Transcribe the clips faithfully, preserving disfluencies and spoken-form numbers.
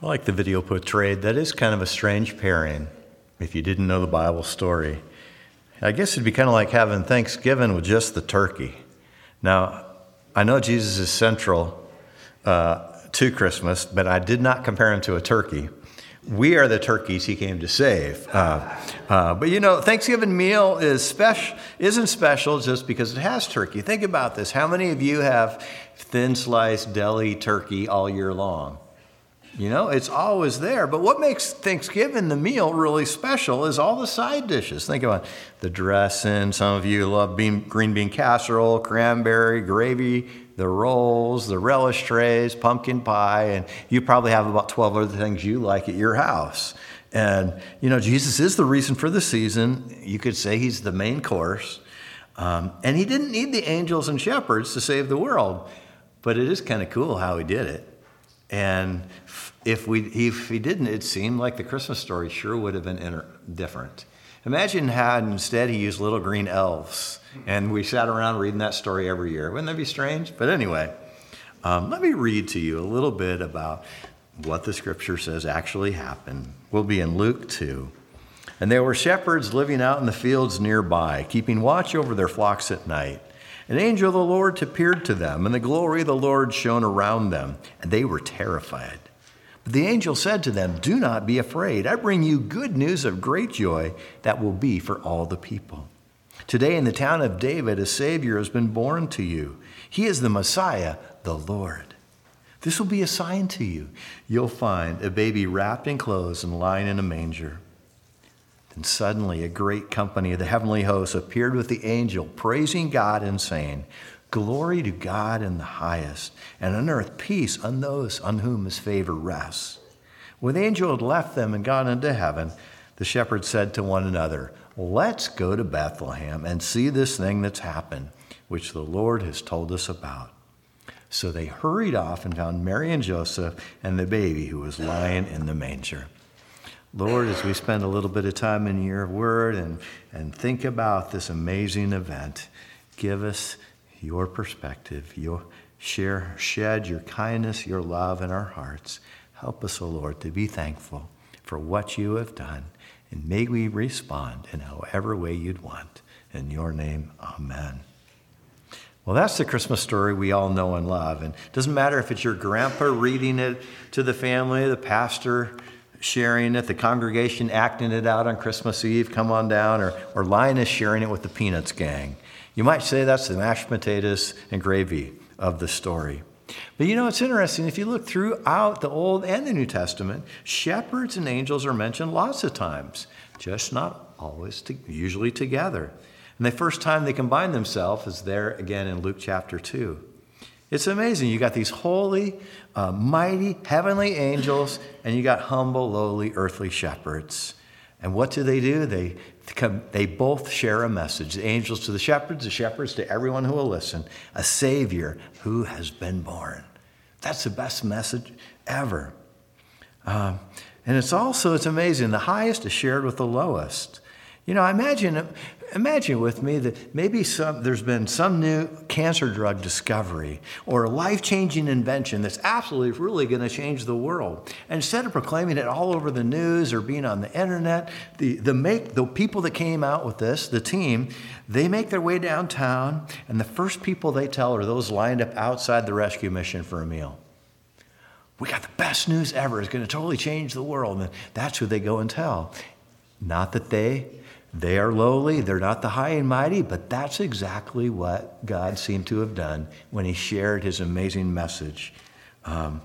Like the video portrayed, that is kind of a strange pairing if you didn't know the Bible story. I guess it'd be kind of like having Thanksgiving with just the turkey. Now, I know Jesus is central uh, to Christmas, but I did not compare him to a turkey. We are the turkeys he came to save. Uh, uh, but you know, Thanksgiving meal is special, isn't special just because it has turkey. Think about this. How many of you have thin sliced deli turkey all year long? You know, it's always there. But what makes Thanksgiving, the meal, really special is all the side dishes. Think about the dressing. Some of you love bean, green bean casserole, cranberry, gravy, the rolls, the relish trays, pumpkin pie, and you probably have about twelve other things you like at your house. And, you know, Jesus is the reason for the season. You could say he's the main course. Um, and he didn't need the angels and shepherds to save the world. But it is kind of cool how he did it. And if we if he didn't, it seemed like the Christmas story sure would have been inter- different. Imagine had instead he used little green elves, and we sat around reading that story every year. Wouldn't that be strange? But anyway, um, let me read to you a little bit about what the scripture says actually happened. We'll be in Luke two. And there were shepherds living out in the fields nearby, keeping watch over their flocks at night. An angel of the Lord appeared to them, and the glory of the Lord shone around them, and they were terrified. But the angel said to them, "Do not be afraid. I bring you good news of great joy that will be for all the people. Today in the town of David, a Savior has been born to you. He is the Messiah, the Lord. This will be a sign to you. You'll find a baby wrapped in clothes and lying in a manger." And suddenly a great company of the heavenly hosts appeared with the angel, praising God and saying, "Glory to God in the highest, and on earth peace on those on whom his favor rests." When the angel had left them and gone into heaven, the shepherds said to one another, "Let's go to Bethlehem and see this thing that's happened, which the Lord has told us about." So they hurried off and found Mary and Joseph and the baby who was lying in the manger. Lord, as we spend a little bit of time in your word and, and think about this amazing event, give us your perspective, your share, shed your kindness, your love in our hearts. Help us, O Lord, to be thankful for what you have done, and may we respond in however way you'd want. In your name, amen. Well, that's the Christmas story we all know and love. And it doesn't matter if it's your grandpa reading it to the family, the pastor sharing it, the congregation acting it out on Christmas Eve, come on down, or, or Linus sharing it with the Peanuts gang. You might say that's the mashed potatoes and gravy of the story. But you know, it's interesting. If you look throughout the Old and the New Testament, shepherds and angels are mentioned lots of times, just not always, to, usually together. And the first time they combine themselves is there again in Luke chapter two. It's amazing. You got these holy, uh, mighty, heavenly angels, and you got humble, lowly, earthly shepherds. And what do they do? They come, they both share a message. The angels to the shepherds, the shepherds to everyone who will listen. A Savior who has been born. That's the best message ever. Um, and it's also, it's amazing. The highest is shared with the lowest. You know, imagine, imagine with me that maybe some, there's been some new cancer drug discovery or a life-changing invention that's absolutely really going to change the world. And instead of proclaiming it all over the news or being on the internet, the, the, make, the people that came out with this, the team, they make their way downtown, and the first people they tell are those lined up outside the rescue mission for a meal. We got the best news ever. It's going to totally change the world. And that's who they go and tell. Not that they... They are lowly, they're not the high and mighty, but that's exactly what God seemed to have done when he shared his amazing message. Um,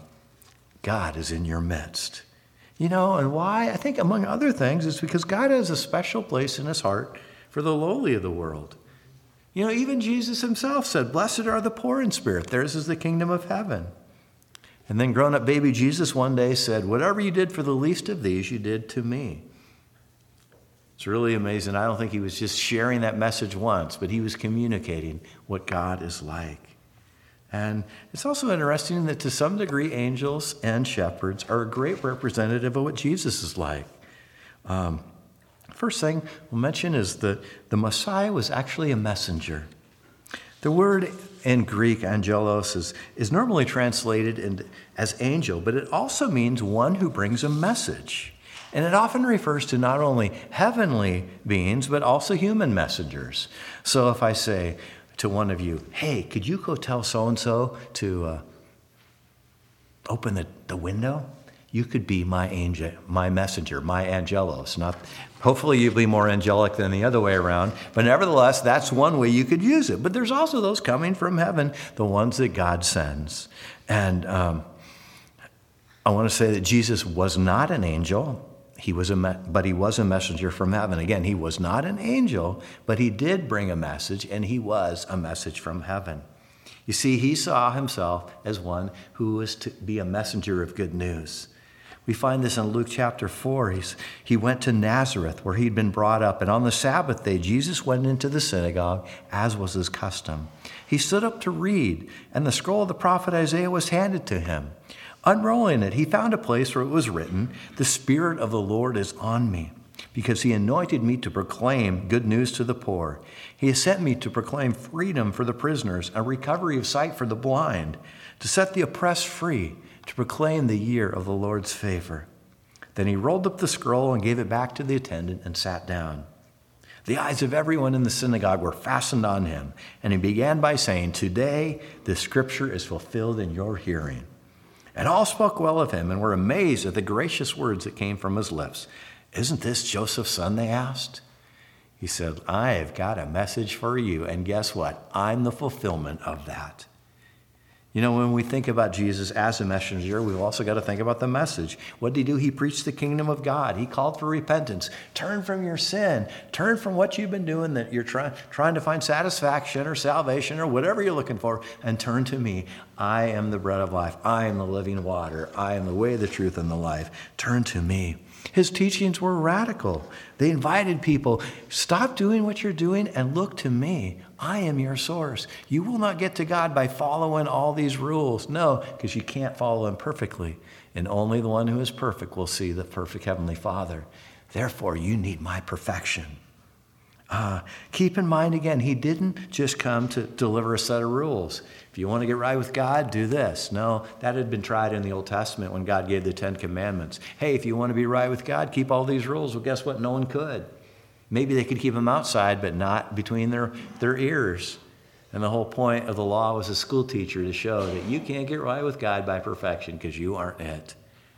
God is in your midst. You know, and why? I think among other things, it's because God has a special place in his heart for the lowly of the world. You know, even Jesus himself said, "Blessed are the poor in spirit, theirs is the kingdom of heaven." And then grown-up baby Jesus one day said, "Whatever you did for the least of these, you did to me." It's really amazing. I don't think he was just sharing that message once, but he was communicating what God is like. And it's also interesting that to some degree, angels and shepherds are a great representative of what Jesus is like. Um, first thing we'll mention is that the Messiah was actually a messenger. The word in Greek, angelos, is, is normally translated in, as angel, but it also means one who brings a message. And it often refers to not only heavenly beings, but also human messengers. So if I say to one of you, hey, could you go tell so-and-so to uh, open the, the window? You could be my angel, my messenger, my angelos. Not, hopefully you'll be more angelic than the other way around, but nevertheless, that's one way you could use it. But there's also those coming from heaven, the ones that God sends. And um, I want to say that Jesus was not an angel. He was a, me- but he was a messenger from heaven. Again, he was not an angel, but he did bring a message, and he was a message from heaven. You see, he saw himself as one who was to be a messenger of good news. We find this in Luke chapter four. He's, he went to Nazareth, where he'd been brought up, and on the Sabbath day, Jesus went into the synagogue, as was his custom. He stood up to read, and the scroll of the prophet Isaiah was handed to him. Unrolling it, he found a place where it was written, "The Spirit of the Lord is on me, because he anointed me to proclaim good news to the poor. He has sent me to proclaim freedom for the prisoners, a recovery of sight for the blind, to set the oppressed free, to proclaim the year of the Lord's favor." Then he rolled up the scroll and gave it back to the attendant and sat down. The eyes of everyone in the synagogue were fastened on him, and he began by saying, "Today the scripture is fulfilled in your hearing." And all spoke well of him and were amazed at the gracious words that came from his lips. "Isn't this Joseph's son?" they asked. He said, "I have got a message for you, and guess what? I'm the fulfillment of that." You know, when we think about Jesus as a messenger, we've also got to think about the message. What did he do? He preached the kingdom of God. He called for repentance. Turn from your sin. Turn from what you've been doing that you're trying trying to find satisfaction or salvation or whatever you're looking for, and turn to me. I am the bread of life. I am the living water. I am the way, the truth, and the life. Turn to me. His teachings were radical. They invited people, stop doing what you're doing and look to me. I am your source. You will not get to God by following all these rules. No, because you can't follow them perfectly. And only the one who is perfect will see the perfect Heavenly Father. Therefore, you need my perfection. Uh, keep in mind, again, he didn't just come to deliver a set of rules. If you want to get right with God, do this. No, that had been tried in the Old Testament when God gave the Ten Commandments. Hey, if you want to be right with God, keep all these rules. Well, guess what? No one could. Maybe they could keep them outside, but not between their, their ears. And the whole point of the law was a school teacher to show that you can't get right with God by perfection because you aren't it.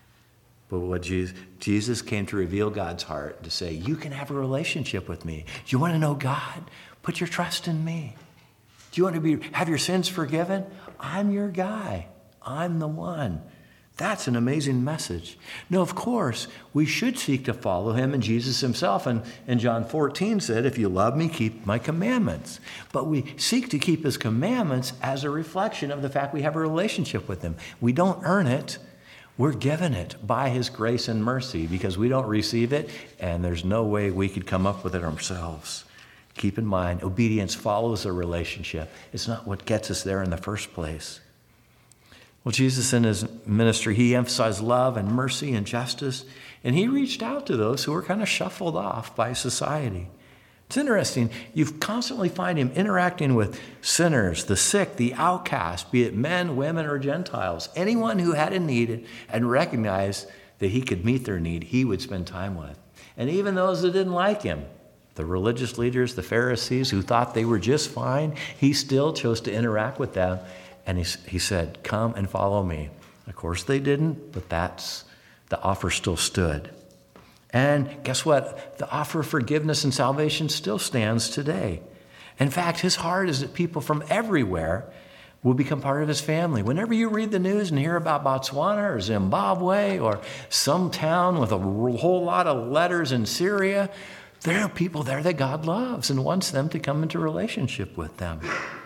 But what Jesus, Jesus came to reveal God's heart, to say, you can have a relationship with me. Do you want to know God? Put your trust in me. Do you want to be have your sins forgiven? I'm your guy. I'm the one. That's an amazing message. Now, of course, we should seek to follow him, and Jesus himself in, in John fourteen said, if you love me, keep my commandments. But we seek to keep his commandments as a reflection of the fact we have a relationship with him. We don't earn it. We're given it by his grace and mercy because we don't receive it, and there's no way we could come up with it ourselves. Keep in mind, obedience follows a relationship. It's not what gets us there in the first place. Well, Jesus in his ministry, he emphasized love and mercy and justice, and he reached out to those who were kind of shuffled off by society. It's interesting. You constantly find him interacting with sinners, the sick, the outcast, be it men, women, or Gentiles. Anyone who had a need and recognized that he could meet their need, he would spend time with. And even those that didn't like him, the religious leaders, the Pharisees, who thought they were just fine, he still chose to interact with them. And he, he said, come and follow me. Of course they didn't, but that's the offer still stood. And guess what? The offer of forgiveness and salvation still stands today. In fact, his heart is that people from everywhere will become part of his family. Whenever you read the news and hear about Botswana or Zimbabwe or some town with a whole lot of letters in Syria, there are people there that God loves and wants them to come into relationship with them.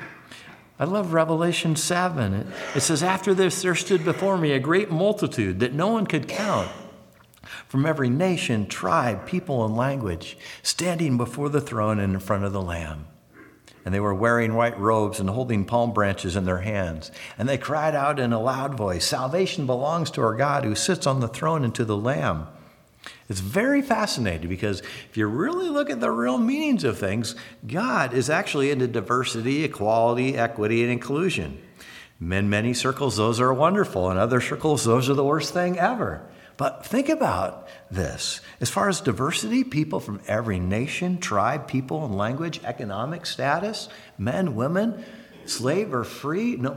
I love Revelation seven. It, it says, after this there stood before me a great multitude that no one could count, from every nation, tribe, people, and language, standing before the throne and in front of the Lamb. And they were wearing white robes and holding palm branches in their hands. And they cried out in a loud voice, salvation belongs to our God who sits on the throne and to the Lamb. It's very fascinating because if you really look at the real meanings of things, God is actually into diversity, equality, equity, and inclusion. In many circles, those are wonderful. In other circles, those are the worst thing ever. But think about this. As far as diversity, people from every nation, tribe, people, and language, economic status, men, women, slave or free, no,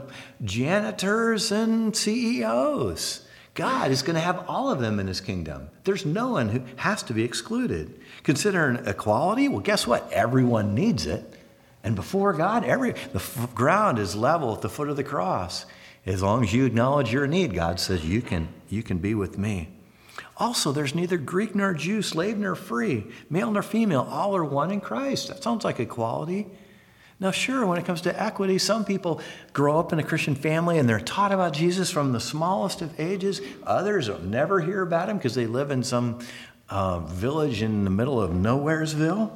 janitors and C E Os. God is going to have all of them in his kingdom. There's no one who has to be excluded. Considering equality, well, guess what? Everyone needs it. And before God, every the f- ground is level at the foot of the cross. As long as you acknowledge your need, God says you can, you can be with me. Also, there's neither Greek nor Jew, slave nor free, male nor female. All are one in Christ. That sounds like equality. Now, sure, when it comes to equity, some people grow up in a Christian family and they're taught about Jesus from the smallest of ages. Others will never hear about him because they live in some uh, village in the middle of Nowheresville.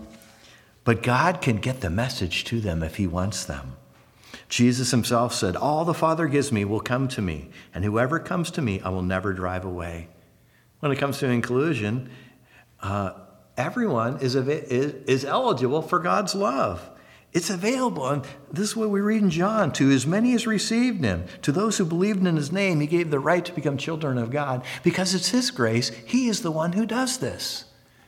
But God can get the message to them if he wants them. Jesus himself said, all the Father gives me will come to me, and whoever comes to me, I will never drive away. When it comes to inclusion, uh, everyone is, is, is eligible for God's love. It's available. And this is what we read in John. To as many as received him, to those who believed in his name, he gave the right to become children of God. Because it's his grace, he is the one who does this.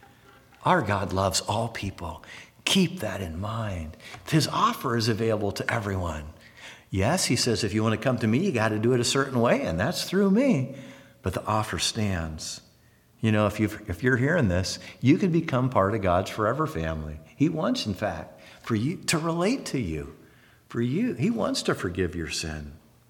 Our God loves all people. Keep that in mind. His offer is available to everyone. Yes, he says, if you want to come to me, you got to do it a certain way, and that's through me. But the offer stands. You know, if, you've, if you're hearing this, you can become part of God's forever family. He wants, in fact, for you to relate to you. For you, he wants to forgive your sin.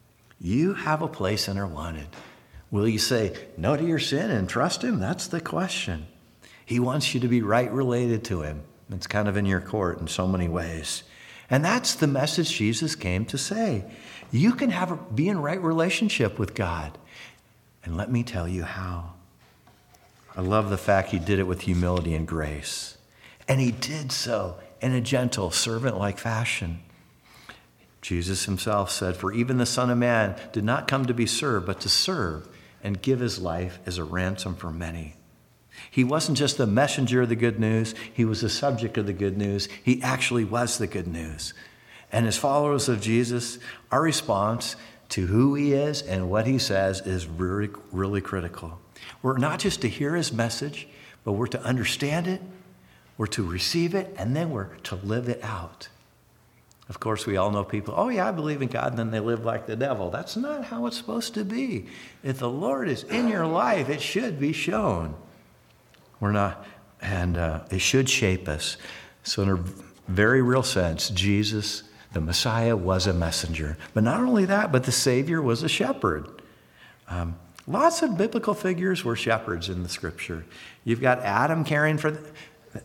You have a place and are wanted. Will you say no to your sin and trust him? That's the question. He wants you to be right related to him. It's kind of in your court in so many ways. And that's the message Jesus came to say. You can have a, be in right relationship with God. And let me tell you how. I love the fact he did it with humility and grace. And he did so in a gentle, servant-like fashion. Jesus himself said, for even the Son of Man did not come to be served, but to serve and give his life as a ransom for many. He wasn't just the messenger of the good news. He was the subject of the good news. He actually was the good news. And as followers of Jesus, our response to who he is and what he says is really, really critical. We're not just to hear his message, but we're to understand it, we're to receive it, and then we're to live it out. Of course, we all know people, oh yeah, I believe in God, and then they live like the devil. That's not how it's supposed to be. If the Lord is in your life, it should be shown. We're not, and uh, it should shape us. So in a very real sense, Jesus, the Messiah, was a messenger. But not only that, but the Savior was a shepherd. Um, lots of biblical figures were shepherds in the Scripture. You've got Adam caring for the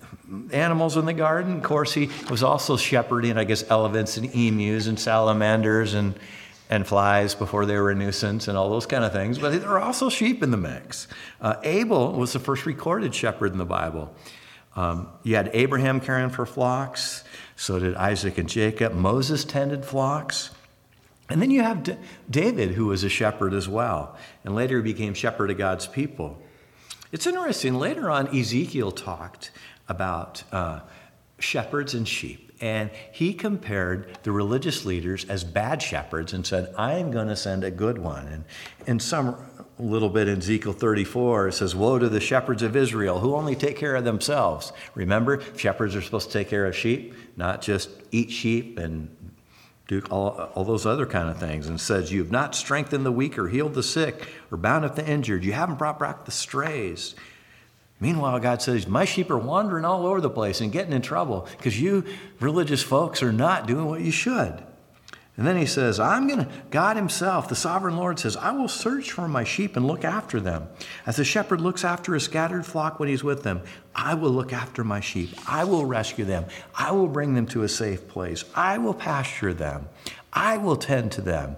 animals in the garden. Of course, he was also shepherding, I guess, elephants and emus and salamanders and and flies before they were a nuisance and all those kind of things. But there are also sheep in the mix. Uh, Abel was the first recorded shepherd in the Bible. Um, you had Abraham caring for flocks. So did Isaac and Jacob. Moses tended flocks. And then you have D- David, who was a shepherd as well. And later he became shepherd of God's people. It's interesting. Later on, Ezekiel talked about uh, shepherds and sheep. And he compared the religious leaders as bad shepherds and said, I'm going to send a good one. And in some little bit in Ezekiel thirty-four, it says, woe to the shepherds of Israel who only take care of themselves. Remember, shepherds are supposed to take care of sheep, not just eat sheep and do all, all those other kind of things. And it says, you have not strengthened the weak or healed the sick or bound up the injured. You haven't brought back the strays. Meanwhile, God says, my sheep are wandering all over the place and getting in trouble because you religious folks are not doing what you should. And then he says, I'm going to, God himself, the sovereign Lord says, I will search for my sheep and look after them. As a shepherd looks after a scattered flock when he's with them, I will look after my sheep. I will rescue them. I will bring them to a safe place. I will pasture them. I will tend to them.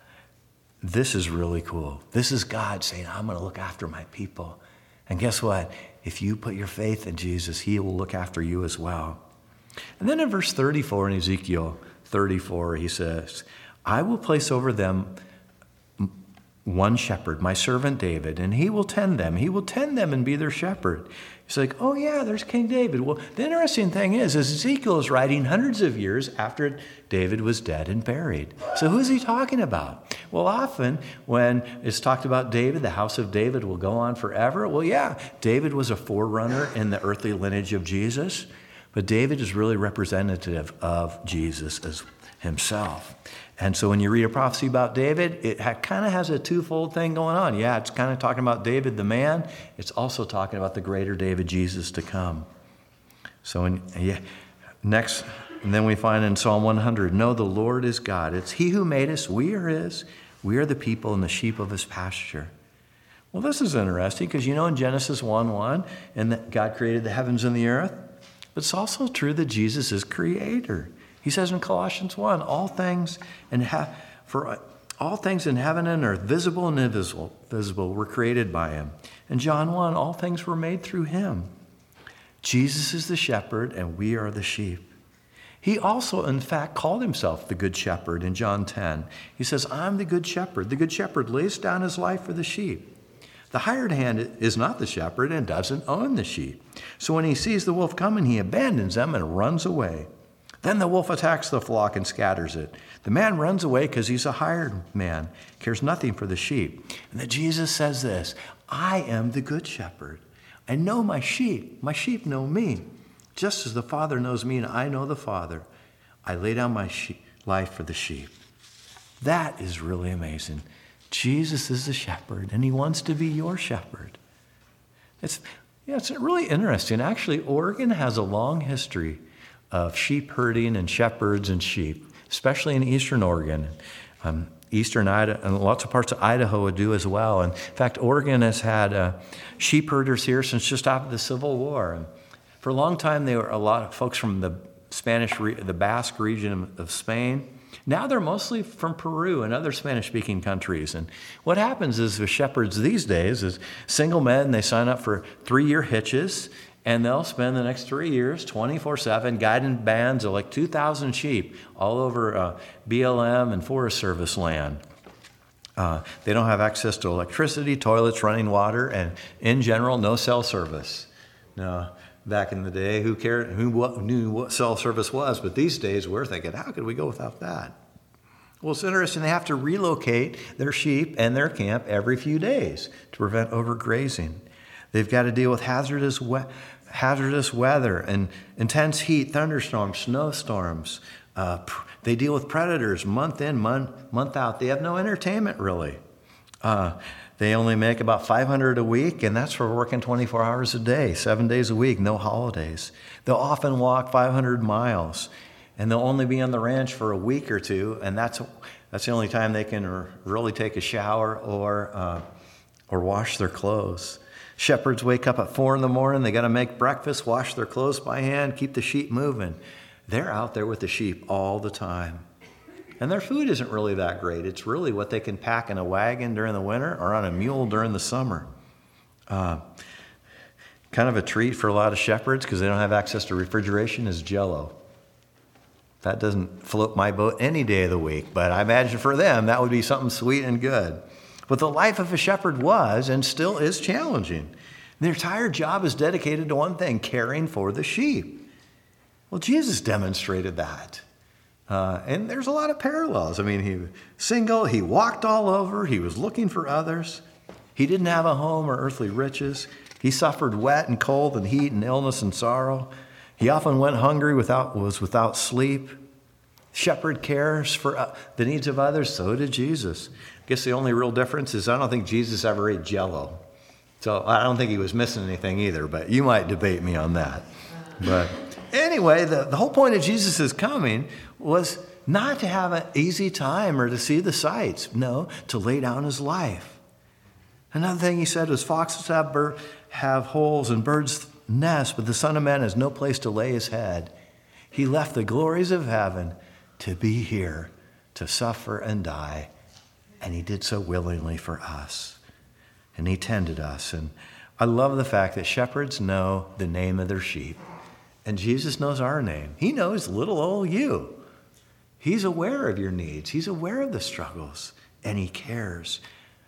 This is really cool. This is God saying, I'm going to look after my people. And guess what? If you put your faith in Jesus, he will look after you as well. And then in verse thirty-four in Ezekiel thirty-four, he says, I will place over them one shepherd, my servant David, and he will tend them. He will tend them and be their shepherd. He's like, oh yeah, there's King David. Well, the interesting thing is, is Ezekiel is writing hundreds of years after David was dead and buried. So who's he talking about? Well, often when it's talked about David, the house of David will go on forever. Well, yeah, David was a forerunner in the earthly lineage of Jesus, but David is really representative of Jesus as himself. And so when you read a prophecy about David, it ha- kind of has a twofold thing going on. Yeah, it's kind of talking about David the man. It's also talking about the greater David, Jesus, to come. So in, yeah, next, and then we find in Psalm one hundred, no, the Lord is God. It's he who made us. We are his. We are the people and the sheep of his pasture. Well, this is interesting because you know in Genesis one one, and that God created the heavens and the earth. But it's also true that Jesus is creator. He says in Colossians one, all things and ha- for all things in heaven and earth, visible and invisible, visible, were created by him. In John one, all things were made through him. Jesus is the shepherd and we are the sheep. He also, in fact, called himself the good shepherd in John ten. He says, I'm the good shepherd. The good shepherd lays down his life for the sheep. The hired hand is not the shepherd and doesn't own the sheep. So when he sees the wolf coming, he abandons them and runs away. Then the wolf attacks the flock and scatters it. The man runs away because he's a hired man, cares nothing for the sheep. And then Jesus says this, I am the good shepherd. I know my sheep. My sheep know me. Just as the Father knows me and I know the Father, I lay down my sheep, life for the sheep. That is really amazing. Jesus is the shepherd, and he wants to be your shepherd. It's, yeah, it's really interesting. Actually, Oregon has a long history of sheep herding and shepherds and sheep, especially in eastern Oregon. Um, eastern Idaho, and lots of parts of Idaho do as well. And in fact, Oregon has had uh, sheep herders here since just after the Civil War. And for a long time, they were a lot of folks from the Spanish, re- the Basque region of Spain. Now they're mostly from Peru and other Spanish-speaking countries. And what happens is with shepherds these days is single men, they sign up for three-year hitches, and they'll spend the next three years, twenty-four seven, guiding bands of like two thousand sheep all over uh, B L M and Forest Service land. Uh, they don't have access to electricity, toilets, running water, and in general, no cell service. Now, back in the day, who cared, who what, knew what cell service was? But these days, we're thinking, how could we go without that? Well, it's interesting. They have to relocate their sheep and their camp every few days to prevent overgrazing. They've got to deal with hazardous we- hazardous weather and intense heat, thunderstorms, snowstorms. Uh, pr- they deal with predators month in, month, month out. They have no entertainment, really. Uh, they only make about five hundred dollars a week, and that's for working twenty-four hours a day, seven days a week, no holidays. They'll often walk five hundred miles, and they'll only be on the ranch for a week or two, and that's that's the only time they can r- really take a shower or uh, or wash their clothes. Shepherds wake up at four in the morning. They got to make breakfast, wash their clothes by hand, keep the sheep moving. They're out there with the sheep all the time. And their food isn't really that great. It's really what they can pack in a wagon during the winter or on a mule during the summer. Uh, kind of a treat for a lot of shepherds because they don't have access to refrigeration is Jell-O. That doesn't float my boat any day of the week, but I imagine for them that would be something sweet and good. But the life of a shepherd was and still is challenging. Their entire job is dedicated to one thing, caring for the sheep. Well, Jesus demonstrated that. Uh, and there's a lot of parallels. I mean, he was single, he walked all over, he was looking for others. He didn't have a home or earthly riches. He suffered wet and cold and heat and illness and sorrow. He often went hungry, without was without sleep. Shepherd cares for uh, the needs of others, so did Jesus. I guess the only real difference is I don't think Jesus ever ate Jell-O. So I don't think he was missing anything either, but you might debate me on that. But anyway, the, the whole point of Jesus' coming was not to have an easy time or to see the sights. No, to lay down his life. Another thing he said was foxes have, bir- have holes and birds nest, but the Son of Man has no place to lay his head. He left the glories of heaven to be here, to suffer and die. And he did so willingly for us. And he tended us. And I love the fact that shepherds know the name of their sheep. And Jesus knows our name. He knows little old you. He's aware of your needs. He's aware of the struggles. And he cares.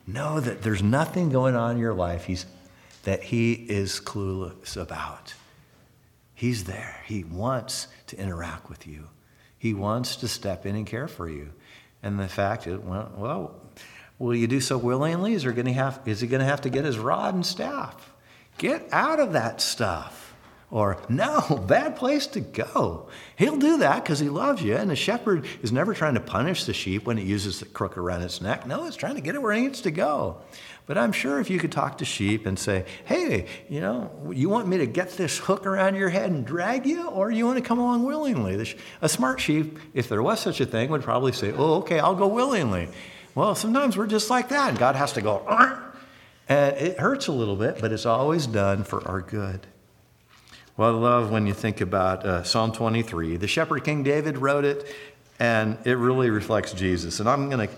know that there's nothing going on in your life he's, that he is clueless about. He's there. He wants to interact with you. He wants to step in and care for you. And the fact is, well, well will you do so willingly? Is, there gonna have, is he going to have to get his rod and staff? Get out of that stuff. Or, no, bad place to go. He'll do that because he loves you. And the shepherd is never trying to punish the sheep when it uses the crook around its neck. No, it's trying to get it where it needs to go. But I'm sure if you could talk to sheep and say, hey, you know, you want me to get this hook around your head and drag you, or you want to come along willingly? A smart sheep, if there was such a thing, would probably say, oh, okay, I'll go willingly. Well, sometimes we're just like that, and God has to go, argh! And it hurts a little bit, but it's always done for our good. Well, I love when you think about uh, Psalm twenty-three. The shepherd King David wrote it, and it really reflects Jesus. And I'm going to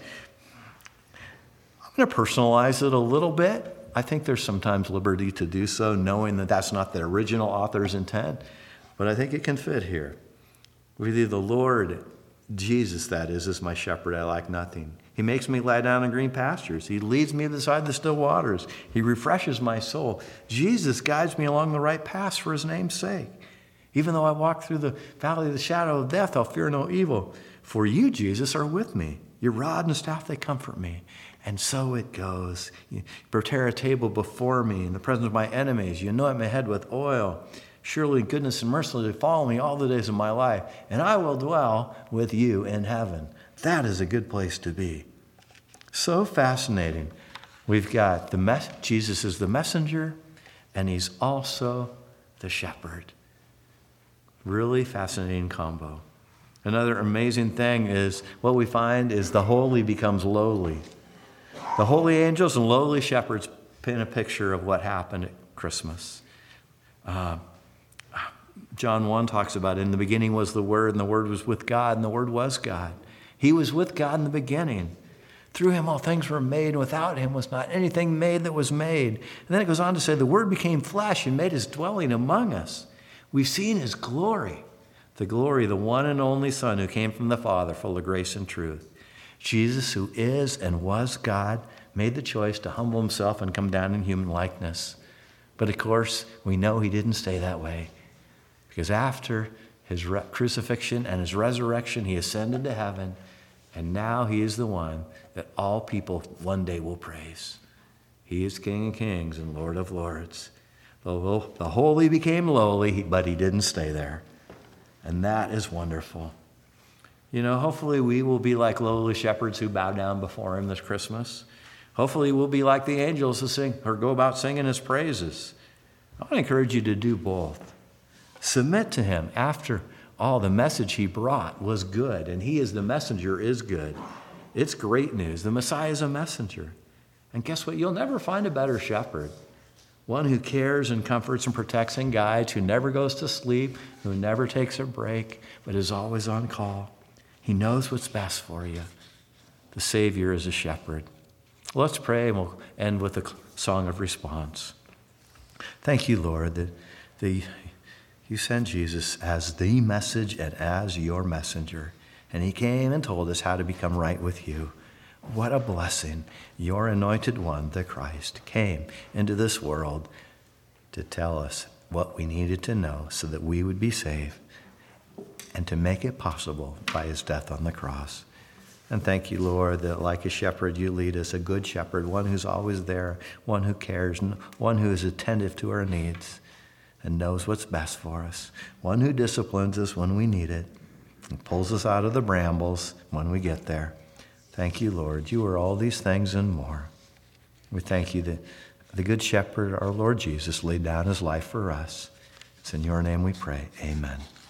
I'm going to personalize it a little bit. I think there's sometimes liberty to do so, knowing that that's not the original author's intent. But I think it can fit here. With you, the Lord, Jesus, that is, is my shepherd. I lack nothing. He makes me lie down in green pastures. He leads me beside the still waters. He refreshes my soul. Jesus guides me along the right paths for his name's sake. Even though I walk through the valley of the shadow of death, I'll fear no evil. For you, Jesus, are with me. Your rod and staff, they comfort me. And so it goes. You prepare a table before me in the presence of my enemies. You anoint my head with oil. Surely goodness and mercy will follow me all the days of my life, and I will dwell with you in heaven. That is a good place to be. So fascinating. We've got the mes- Jesus is the messenger, and he's also the shepherd. Really fascinating combo. Another amazing thing is what we find is the holy becomes lowly. The holy angels and lowly shepherds paint a picture of what happened at Christmas. Uh, John one talks about it. In the beginning was the Word, and the Word was with God, and the Word was God. He was with God in the beginning. Through him all things were made, and without him was not anything made that was made. And then it goes on to say, the Word became flesh and made his dwelling among us. We've seen his glory, the glory of the one and only Son who came from the Father, full of grace and truth. Jesus, who is and was God, made the choice to humble himself and come down in human likeness. But of course, we know he didn't stay that way, because after his re- crucifixion and his resurrection, he ascended to heaven, and now he is the one that all people one day will praise. He is King of kings and Lord of lords. The, the holy became lowly, but he didn't stay there. And that is wonderful. You know, hopefully we will be like lowly shepherds who bow down before him this Christmas. Hopefully we'll be like the angels who sing or go about singing his praises. I want to encourage you to do both. Submit to him. After all, the message he brought was good, and he is the messenger is good. It's great news. The Messiah is a messenger. And guess what? You'll never find a better shepherd. One who cares and comforts and protects and guides, who never goes to sleep, who never takes a break, but is always on call. He knows what's best for you. The Savior is a shepherd. Let's pray, and we'll end with a song of response. Thank you, Lord, that the, you sent Jesus as the message and as your messenger. And he came and told us how to become right with you. What a blessing. Your anointed one, the Christ, came into this world to tell us what we needed to know so that we would be saved, and to make it possible by his death on the cross. And thank you, Lord, that like a shepherd, you lead us, a good shepherd, one who's always there, one who cares, one who is attentive to our needs and knows what's best for us, one who disciplines us when we need it and pulls us out of the brambles when we get there. Thank you, Lord. You are all these things and more. We thank you that the good shepherd, our Lord Jesus, laid down his life for us. It's in your name we pray. Amen.